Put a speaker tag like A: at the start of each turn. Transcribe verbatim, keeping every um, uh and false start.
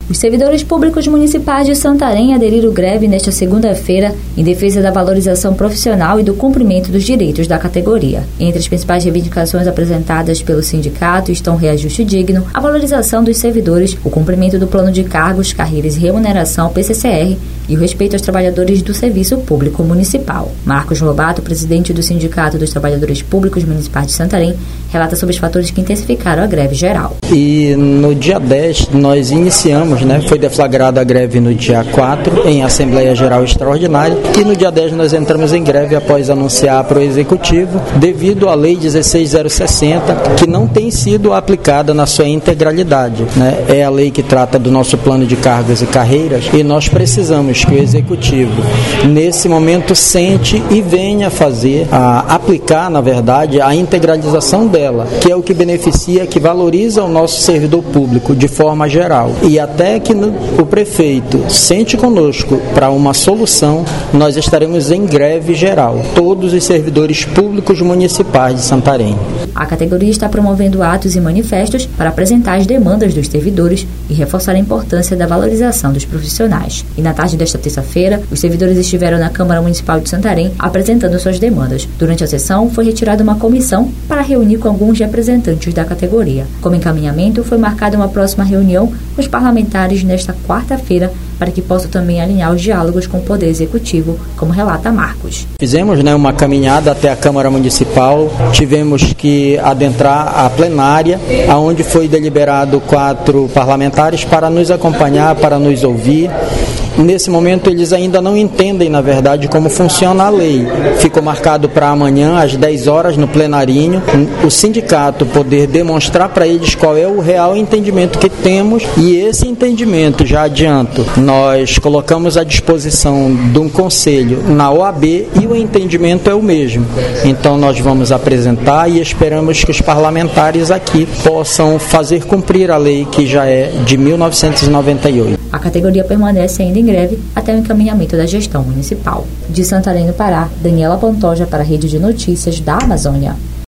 A: Os servidores públicos municipais de Santarém aderiram greve nesta segunda-feira em defesa da valorização profissional e do cumprimento dos direitos da categoria. Entre as principais reivindicações apresentadas pelo sindicato estão o reajuste digno, a valorização dos servidores, o cumprimento do plano de cargos, carreiras e remuneração P C C R e o respeito aos trabalhadores do Serviço Público Municipal. Marcos Lobato, presidente do Sindicato dos Trabalhadores Públicos Municipais de Santarém, relata sobre os fatores que intensificaram a greve geral.
B: E no dia dez nós iniciamos, né, foi deflagrada a greve no dia quatro em Assembleia Geral Extraordinária e no dia dez nós entramos em greve após anunciar para o Executivo devido à Lei dezesseis mil sessenta, que não tem sido aplicada na sua integralidade, né? É a lei que trata do nosso plano de cargos e carreiras e nós precisamos que o Executivo nesse momento sente e venha fazer, a, aplicar na verdade a integralização dela, que é o que beneficia, que valoriza o nosso servidor público de forma geral. E até que no, o prefeito sente conosco para uma solução, nós estaremos em greve geral, todos os servidores públicos municipais de Santarém.
A: A categoria está promovendo atos e manifestos para apresentar as demandas dos servidores e reforçar a importância da valorização dos profissionais. E na tarde desta terça-feira, os servidores estiveram na Câmara Municipal de Santarém apresentando suas demandas. Durante a sessão, foi retirada uma comissão para reunir com alguns representantes da categoria. Como encaminhamento, foi marcada uma próxima reunião com os parlamentares nesta quarta-feira para que possam também alinhar os diálogos com o Poder Executivo, como relata Marcos.
B: Fizemos, né, uma caminhada até a Câmara Municipal, tivemos que adentrar a plenária, onde foi deliberado quatro parlamentares para nos acompanhar, para nos ouvir. Nesse momento eles ainda não entendem, na verdade, como funciona a lei. Ficou marcado para amanhã, às dez horas, no plenarinho, o sindicato poder demonstrar para eles qual é o real entendimento que temos e esse entendimento, já adianto, nós colocamos à disposição de um conselho na O A B e o entendimento é o mesmo. Então nós vamos apresentar e esperamos que os parlamentares aqui possam fazer cumprir a lei que já é de mil novecentos e noventa e oito.
A: A categoria permanece ainda em greve até o encaminhamento da gestão municipal. De Santarém, no Pará, Daniela Pantoja para a Rede de Notícias da Amazônia.